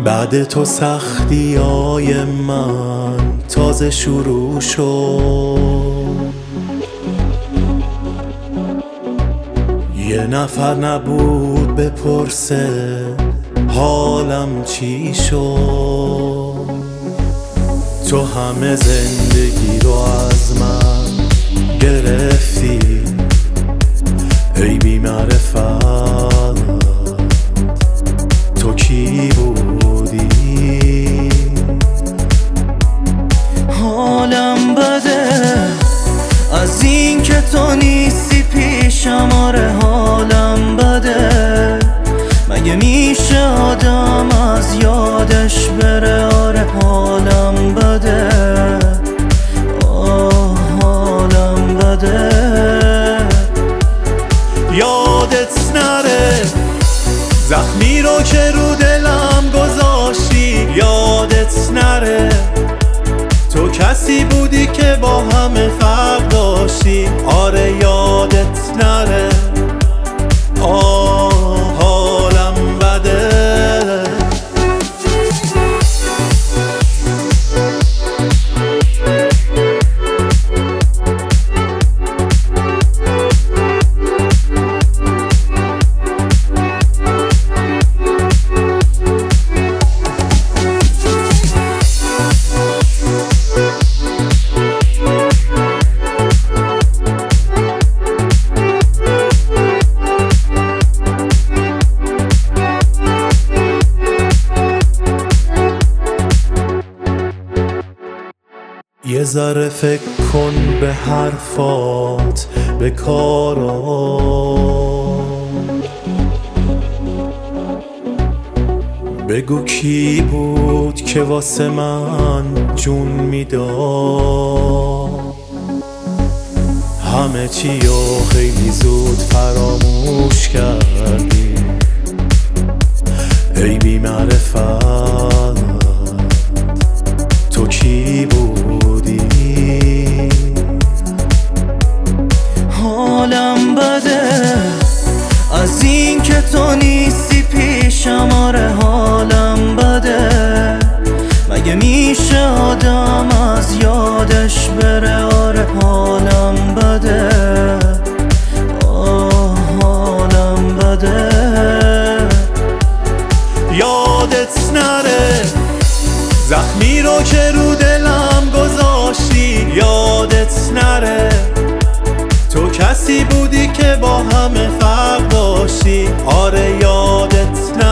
بعد تو سختی‌های من تازه شروع شد. یه نفر نبود بپرسه حالم چی شد. تو همه زندگی رو از من گرفتی ای بی معرفت، تو کی بودی؟ حالم بده از این که تو نیستی پیشم، آره حالم بده. مگه میشه آدم از یادش بره؟ آره حالم بده، حالم بده. یادت نره زخمی رو که رو دلم گذاشتی، یادت نره تو کسی بودی که با همه فرق داشتی. آره یادت نره حالم بده. یه ذره فکر کن به حرفات، به کارات. بگو کی بود که واسه من جون میداد. همه چیو خیلی زود فراموش کردی ای بی معرفت، تو کی بودی؟ حالم بده از این که تو نیستی پیشم، آره حالم بده. مگه میشه آدم از یادش بره؟ آره حالم بده، حالم بده. یادت نره زخمی رو که رو دلم گذاشتی، یادت نره تو کسی بودی که با همه فرق داشتی. آره یادت نره